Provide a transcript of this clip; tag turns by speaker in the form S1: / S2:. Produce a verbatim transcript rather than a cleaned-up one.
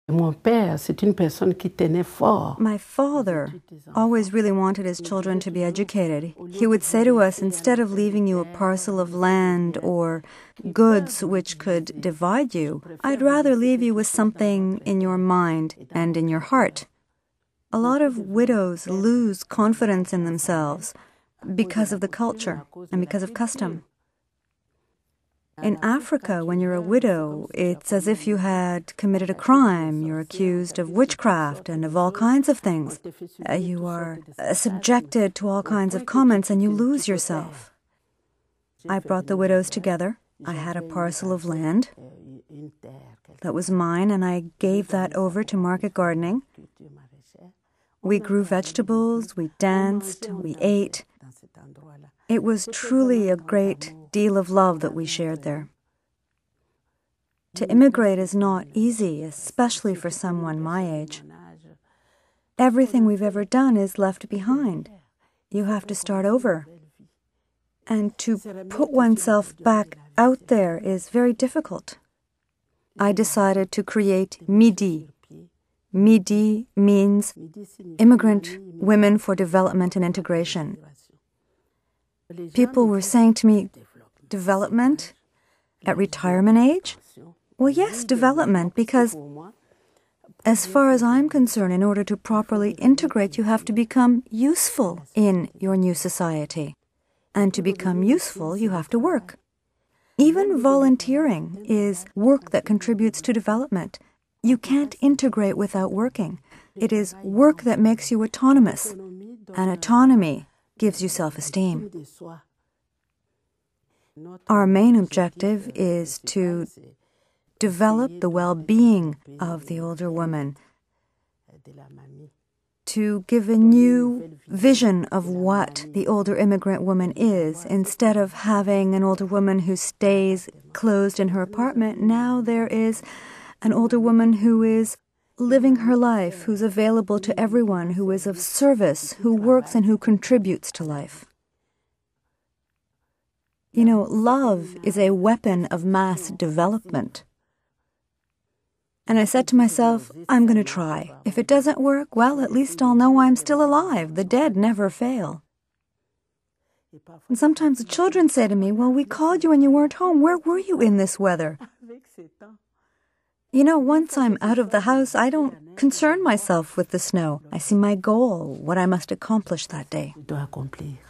S1: Mon père, c'est une personne qui tenait fort.
S2: My father always really wanted his children to be educated. He would say to us, instead of leaving you a parcel of land or goods which could divide you, I'd rather leave you with something in your mind and in your heart. A lot of widows lose confidence in themselves because of the culture and because of custom. In Africa, when you're a widow, it's as if you had committed a crime. You're accused of witchcraft and of all kinds of things. Uh, you are uh, subjected to all kinds of comments and you lose yourself. I brought the widows together. I had a parcel of land that was mine, and I gave that over to market gardening. We grew vegetables, we danced, we ate. It was truly a great deal of love that we shared there. To immigrate is not easy, especially for someone my age. Everything we've ever done is left behind. You have to start over. And to put oneself back out there is very difficult. I decided to create MIDI. MIDI means Immigrant Women for Development and Integration. People were saying to me, development at retirement age? Well, yes, development, because as far as I'm concerned, in order to properly integrate, you have to become useful in your new society. And to become useful, you have to work. Even volunteering is work that contributes to development. You can't integrate without working. It is work that makes you autonomous, and autonomy gives you self-esteem. Our main objective is to develop the well-being of the older woman, to give a new vision of what the older immigrant woman is. Instead of having an older woman who stays closed in her apartment, now there is an older woman who is living her life, who's available to everyone, who is of service, who works and who contributes to life. You know, love is a weapon of mass development. And I said to myself, I'm going to try. If it doesn't work, well, at least I'll know I'm still alive. The dead never fail. And sometimes the children say to me, well, we called you and you weren't home. Where were you in this weather? You know, once I'm out of the house, I don't concern myself with the snow. I see my goal, what I must accomplish that day.